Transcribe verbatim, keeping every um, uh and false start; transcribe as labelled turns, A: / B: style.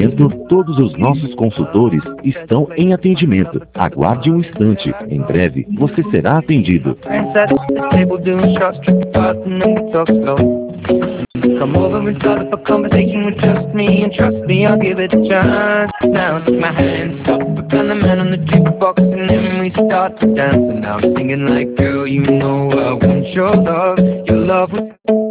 A: momento, todos os nossos consultores estão em atendimento. Aguarde um instante. Em breve, você será atendido.
B: Come over and start up a conversation with just me, and trust me, I'll give it a chance. Now take my hand, stop, put on the man on the jukebox, and then we start to dance. And I'm singing like, girl, you know I want your love, your love.